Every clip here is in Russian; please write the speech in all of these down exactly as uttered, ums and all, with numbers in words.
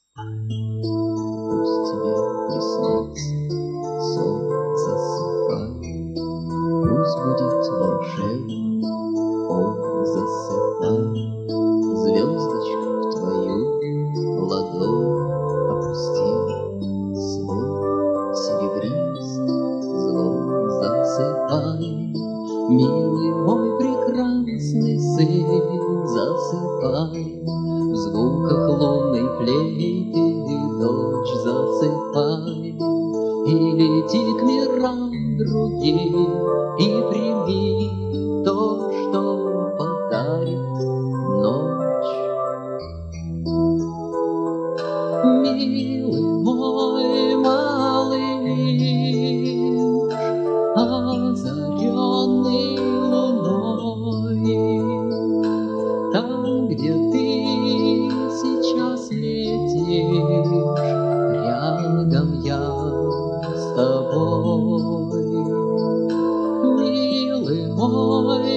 Пусть тебе приснится сон, засыпай. Пусть будет волшебный он, засыпай. Звездочка в твою ладонь опусти свой серебристый звон, засыпай. Милый мой прекрасный сын, засыпай. В звуках лунной флейты дочь, засыпай. И лети к мирам другим, и прими то, что подарит ночь. Милый мой малыш, озаренный луной, там, где ты сейчас летишь, рядом я с тобой. Милый мой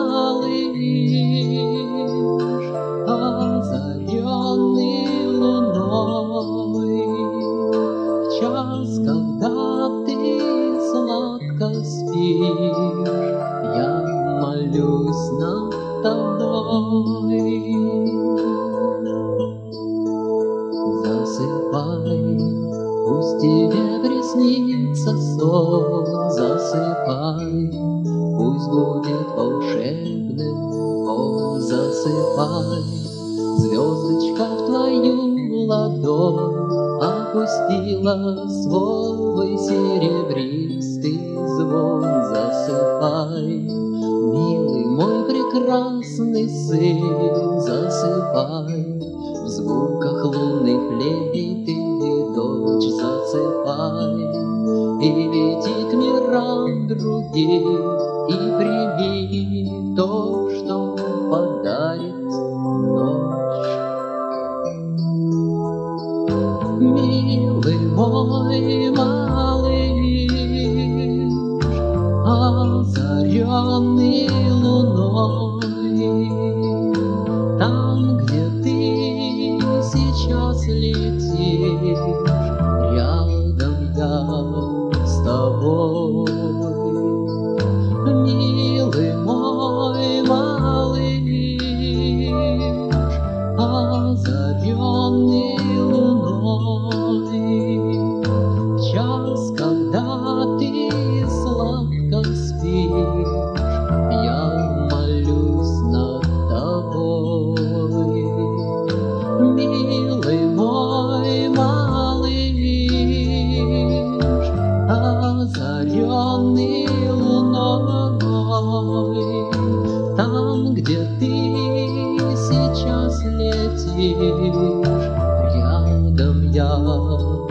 малыш, озаренный луной, в час, когда ты сладко спишь, я молюсь над тобой. Засыпай, пусть тебе приснится сон, засыпай. Пусть будет волшебным он, засыпай. Звездочка в твою ладонь опустила свой серебристый звон, засыпай. Милый мой прекрасный сын, засыпай. В звуках лунной флейты дочь, засыпай. И лети к мирам другим, и прими то, что подарит ночь. Милый мой малыш, озаренный луной, там, где ты сейчас летишь, рядом я с тобой. Милый мой малыш, озаренный луной, в час, когда ты сладко спишь, я молюсь над тобой. Милый мой малыш, озаренный луной, там, где ты сейчас летишь, рядом я